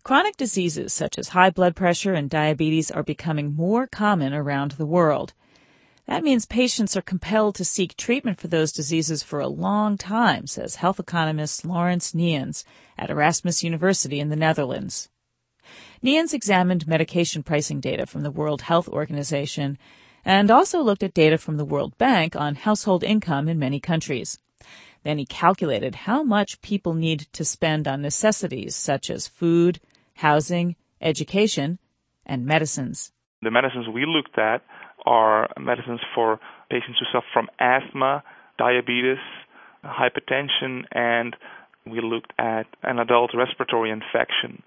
Chronic diseases such as high blood pressure and diabetes are becoming more common around the world. That means patients are compelled to seek treatment for those diseases for a long time, says health economist Lawrence Niens at Erasmus University in the Netherlands. Niens examined medication pricing data from the World Health Organization and also looked at data from the World Bank on household income in many countries. Then he calculated how much people need to spend on necessities such as food, housing, education, and medicines. The medicines we looked at are medicines for patients who suffer from asthma, diabetes, hypertension, and we looked at an adult respiratory infection.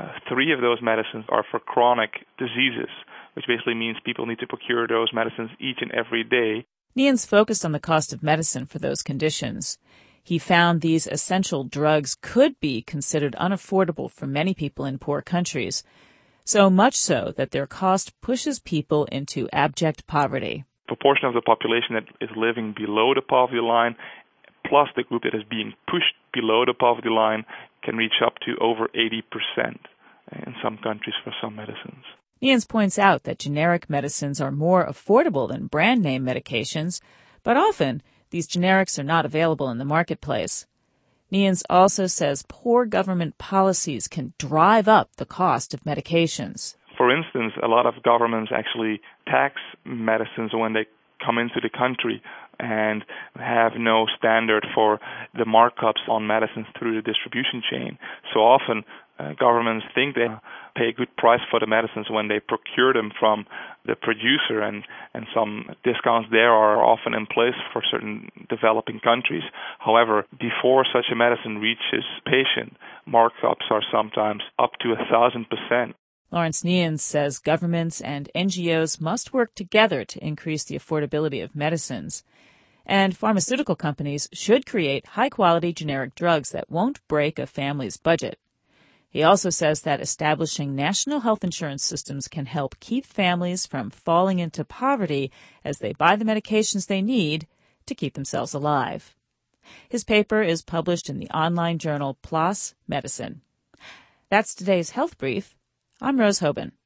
3 of those medicines are for chronic diseases, which basically means people need to procure those medicines each and every day. Niens focused on the cost of medicine for those conditions. He found these essential drugs could be considered unaffordable for many people in poor countries, so much so that their cost pushes people into abject poverty. The proportion of the population that is living below the poverty line, plus the group that is being pushed below the poverty line, can reach up to over 80% in some countries for some medicines. Niens points out that generic medicines are more affordable than brand-name medications, but often these generics are not available in the marketplace. Niens also says poor government policies can drive up the cost of medications. For instance, a lot of governments actually tax medicines when they come into the country and have no standard for the markups on medicines through the distribution chain. So often governments think they pay a good price for the medicines when they procure them from the producer, and some discounts there are often in place for certain developing countries. However, before such a medicine reaches patient, markups are sometimes up to 1,000%. Lawrence Niens says governments and NGOs must work together to increase the affordability of medicines. And pharmaceutical companies should create high-quality generic drugs that won't break a family's budget. He also says that establishing national health insurance systems can help keep families from falling into poverty as they buy the medications they need to keep themselves alive. His paper is published in the online journal PLOS Medicine. That's today's Health Brief. I'm Rose Hoban.